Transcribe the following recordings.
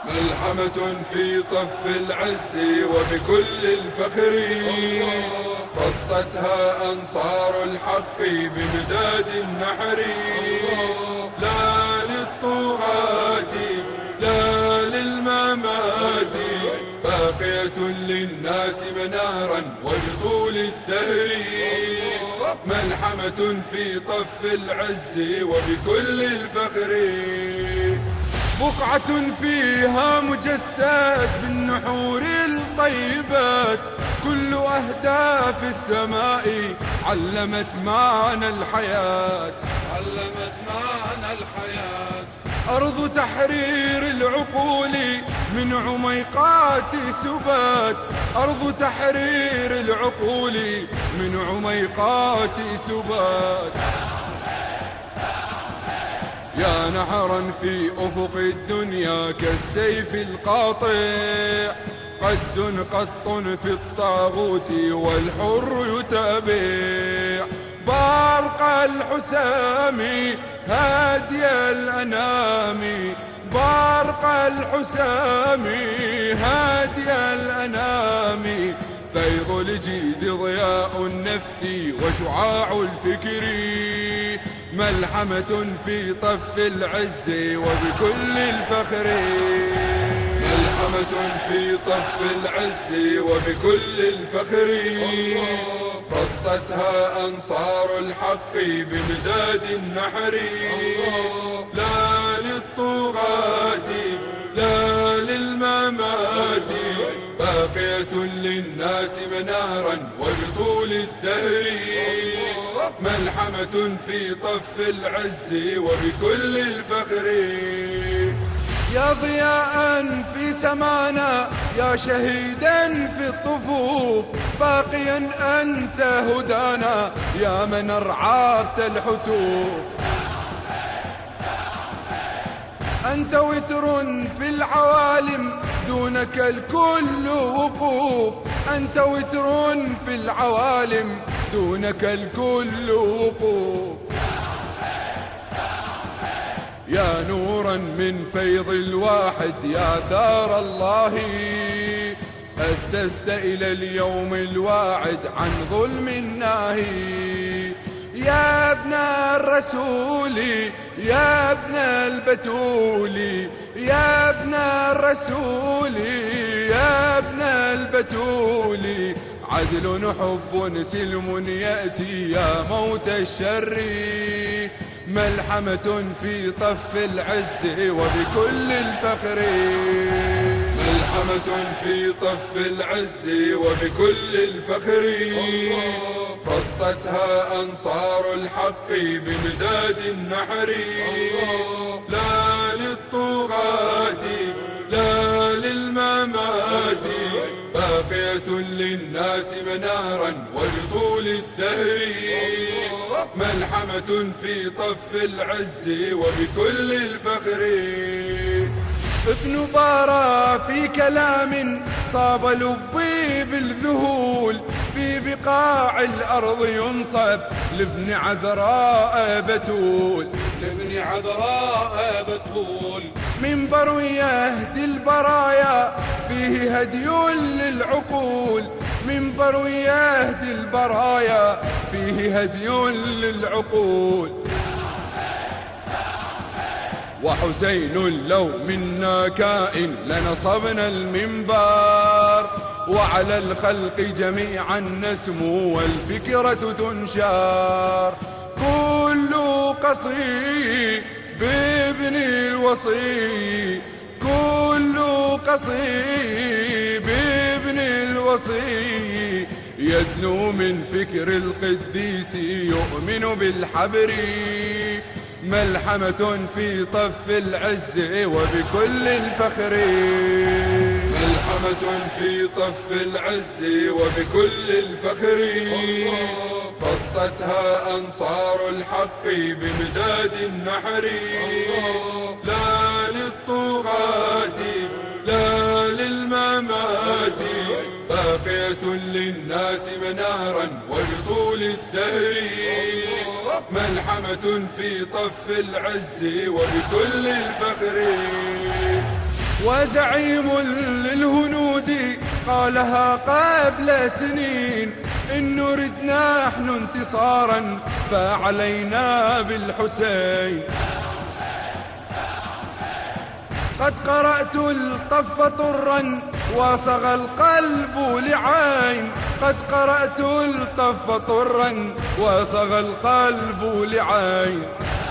ملحمة في طف العز وبكل الفخر، خطتها أنصار الحق بمداد النحر. لا للطغاة لا للممات، باقية للناس منارا ولطول الدهر. ملحمة في طف العز وبكل الفخر، بقعة فيها مجسد بالنحور الطيبات، كل أهداف السماء علمت معنى الحياة، علمت معنى الحياة. أرض تحرير العقول من عميقات سبات، أرض تحرير العقول من عميقات سبات. يا نحرا في أفق الدنيا كالسيف القاطع، قط في الطاغوت والحر يتابع. بارق الحسام هادي الأنام، بارق الحسام هادي الأنام. فيض الجيد ضياء النفس وشعاع الفكر، ملحمة في طف العز وبكل الفخر. ملحمة في طف العز وبكل الفخر، خطتها أنصار الحق بمداد النحر. لا للطغاة لا للممات، باقية للناس منارا ولطول الدهر. ملحمة في طف العز وبكل الفخر. يا ضياء في سمانا يا شهيدا في الطفوف، باقيا أنت هدانا يا من أرعات الحتوف. أنت وتر في العوالم دونك الكل وقوف، أنت وتر في العوالم دونك الكل وقوف. يا نورا من فيض الواحد يا ثار الله، أسست إلى اليوم الواعد عن ظلم الناهي. يا ابن الرسول يا ابن البتول، يا ابن الرسول يا ابن البتول. عدل حب سلم يأتي يا موت الشر، ملحمة في طف العز وبكل الفخر. ملحمة في طف العز وبكل الفخر، خطتها أنصار الحق بمداد النحر. لا للطغاة لا للممات، باقية للناس منارا ولطول الدهر. ملحمة في طف العز وبكل الفخر. ابن بارا في كلام صاب لبي بالذهول، في بقاع الأرض ينصب لابن عذراء بتول، لابن عذراء بتول. منبر يهدي البرايا فيه هدي للعقول، منبر يهدي البرايا فيه هدي للعقول. وحسين لو منا كائن لنصبنا المنبر، وعلى الخلق جميعا نسمو والفكرة تنشر. كل قصي بابن الوصي، كل قصي بابن الوصي. يدنو من فكر القديس يؤمن بالحبر، ملحمة في طف العز وبكل الفخر. ملحمة في طف العز وبكل الفخر، خطتها أنصار الحق بمداد النحر. لا للطغاة لا للممات، باقية للناس منارا ولطول الدهر. ملحمة في طف العز وبكل الفخر. وزعيم للهنود قالها قبل سنين: إن نرد نحن انتصارا فعلينا بالحسين. قد قرأت الطف طرا وصغى القلب لعين، قد قرأت الطف طرا وصغى القلب لعين.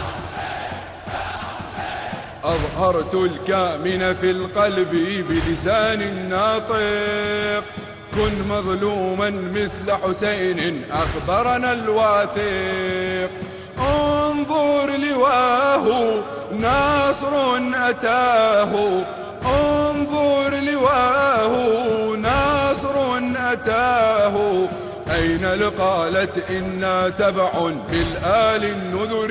أظهرت الكامن في القلب بلسان ناطق: كن مظلوما مثل حسين أخبرنا الواثق. انظر لواه ناصر أتاه، انظر لواه ناصر أتاه. أين لقالت إنا تبع بالآل النذر،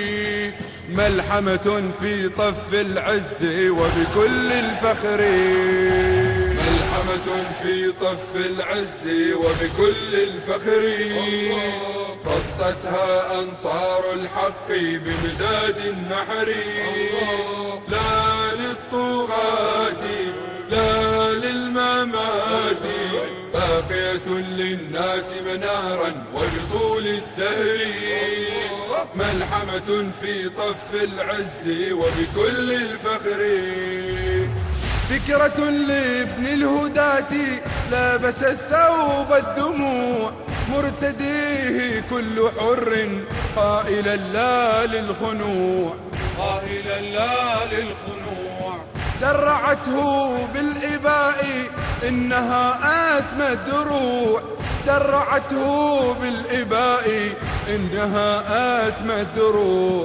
ملحمة في طف العز وبكل الفخر. ملحمة في طف العز وبكل الفخر. خطتها أنصار الحق بمداد النحر. لا للطغاة لا للممات، باقية للناس منارا وبطول الدهر. ملحمة في طف العز وبكل الفخر. فكرة لابن الهداة لابس الثوب الدموع، مرتديه كل حر قائلا لا للخنوع، قائلا لا للخنوع. درعته بالإباء إنها أسمى الدروع، درعته بالإباء إنها أسمى الدروع.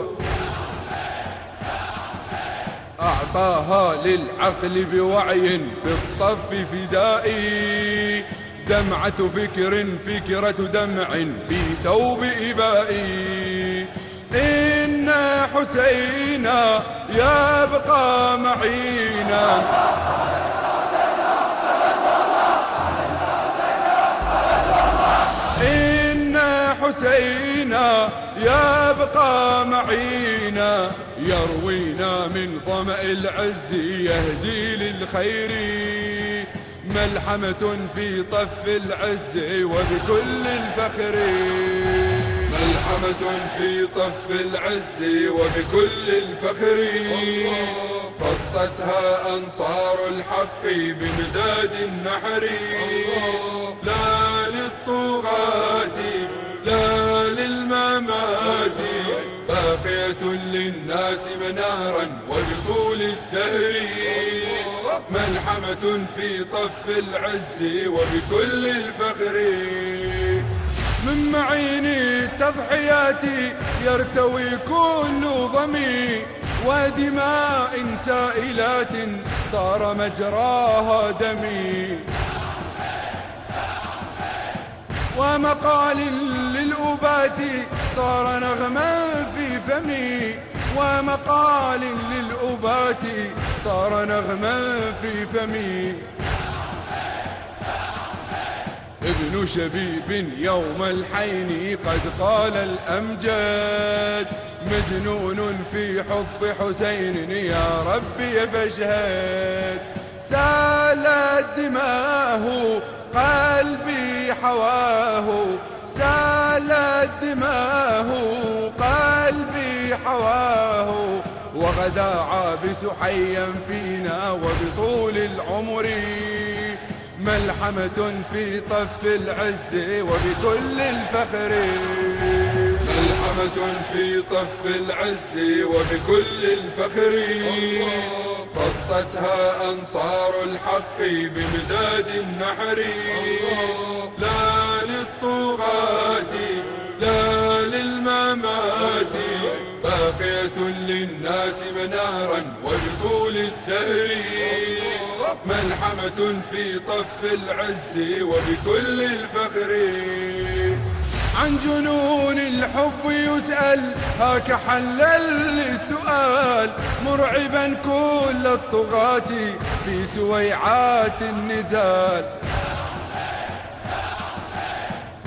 أعطاها للعقل بوعي في الطف فدائي، دمعة فكرة دمع في ثوب إبائي. إن حسينا يبقى معينا، إن حسينا يبقى معينا. يروينا من ظمأ العز يهدي للخير، ملحمة في طف العز وبكل الفخر. ملحمة في طف العز وبكل الفخر. خطتها أنصار الحق بمداد النحر. لا للطغاة لا للممات، باقية للناس منارا وبطول الدهر. ملحمة في طف العز وبكل الفخر. من معين التضحيات يرتوي كل ظمي، ودماء سائلات صار مجراها دمي. ومقال للأبات صار نغما في فمي، ومقال للأبات صار نغما في فمي. ابن شبيب يوم الحين قد قال الأمجاد: مجنون في حب حسين يا ربي فاشهد. سالت دماه قلبي حواه، سالت دماه قلبي حواه. وغدا عابس حيا فينا وبطول العمر، ملحمة في طف العز وبكل الفخر. ملحمة في طف العز وبكل الفخر. خطتها أنصار الحق بمداد النحر. لا للطغاة لا للممات، باقية للناس منارا وبطول الدهر. ملحمة في طف العز وبكل الفخر. عن جنون الحب يسأل هاك حل السؤال، مرعبا كل الطغاة في سويعات النزال.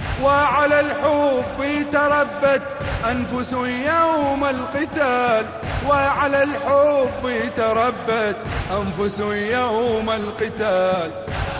وعلى الحب تربت أنفس يوم القتال، وعلى الحب تربت أنفس يوم القتال.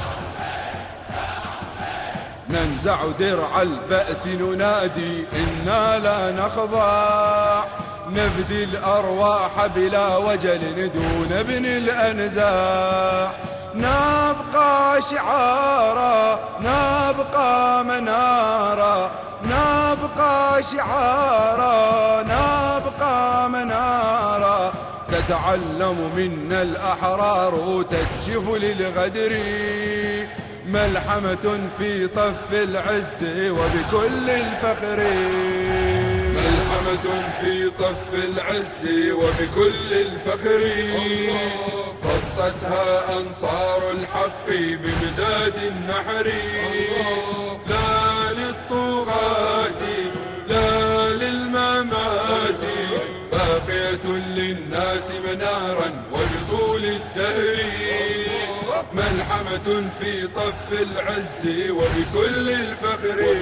ننزع درع البأس ننادي إنا لا نخضع، نفدي الأرواح بلا وجل دون ابن الأنزاع. نبقى شعارا نبقى منارا، نبقى شعارا نبقى منارا، تتعلم منا الأحرار تكشف للغدر، ملحمة في طف العز وبكل الفخر. ملحمة في طف العز وبكل الفخر، خطتها أنصار الحق بمداد النحر. لا للطغاة لا للممات، باقية للناس منارا ولطول الدهر. ملحمة في طف العز وبكل الفخر.